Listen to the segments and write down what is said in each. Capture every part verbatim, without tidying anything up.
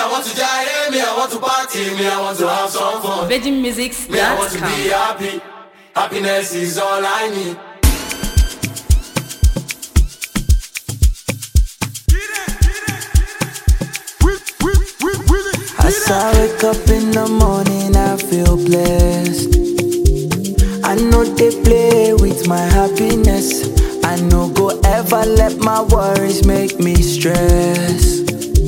I want to die, me, I want to party, me, I want to have some fun. Virgin Musics. Me, I want to be happy. Happiness is all I need. As I wake up in the morning, I feel blessed. I know they play with my happiness. I no go ever let my worries make me stress.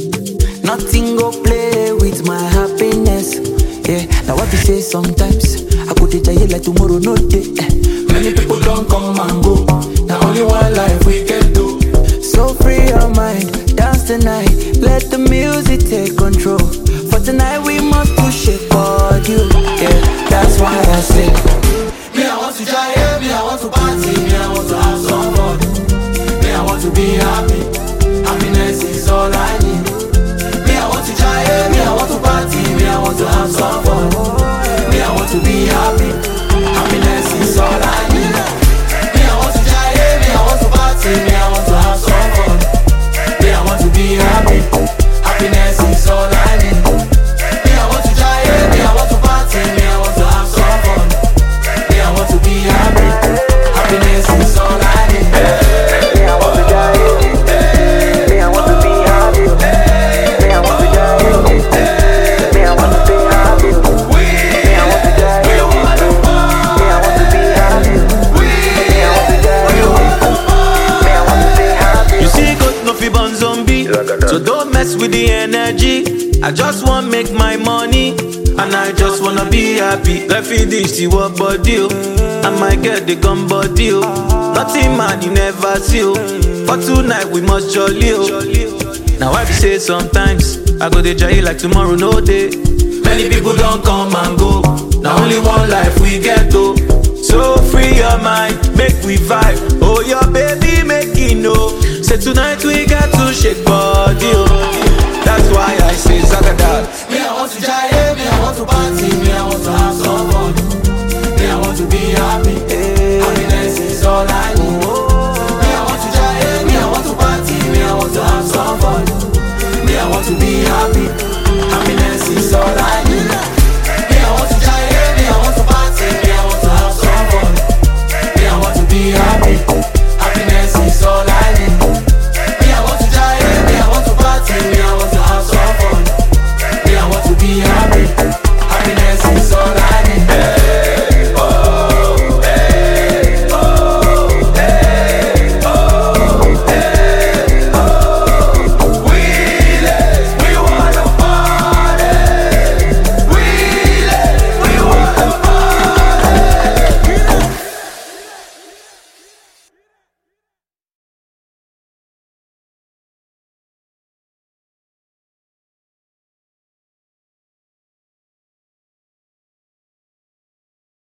Nothing go play with my happiness. Yeah, now what you say sometimes I go to jail like tomorrow no day. eh. Many people don't come and go. Now only one life we can do. So free your mind, dance tonight. Let the music take control. For tonight we must push it for you. Yeah, that's why I say Me, I want to die, me, I want to party, me, I want to have some fun. Me, I want to be happy. Happiness is all I need. Me, I want to die, me, I want to party, me, I want to have some fun. Me, I want to be happy. Happiness is all I need. Me, I want to die, me, I want to party, me, I want to have some fun. Me, I want to be happy. Happiness is all I need. Me, I want to die, me, I want to party, me, I want to have some fun. Me, I want to be happy. Happiness is all I need. Me, I want to die. Me, I want to be happy. Me, I want to die. Me, I want to be happy. Me, I want to die. Me, I want to be happy. Me, I want to die. Me, I want to be happy. You see, God no fi born zombie, so don't mess with the energy. I just want make my money, and I just wanna be happy. Let me dish the work body, oh. I might get the gun body, oh. Nothing man you never see, oh. For tonight we must jolly, oh. Now I be say sometimes I go to jail like tomorrow no day. Many people don't come and go. Now only one life we get to. So free your mind, make we vibe. Oh your baby make it know. Say tonight we got to shake body, oh. That's why I say Zagadat. Me, I want to die, me, I want to party, me, I want to have some fun. Me, I want to be happy. Happiness is all I need. Me, I want to die, me, I want to party, me, I want to have some fun. Me, I want to be happy. Happiness is all I need.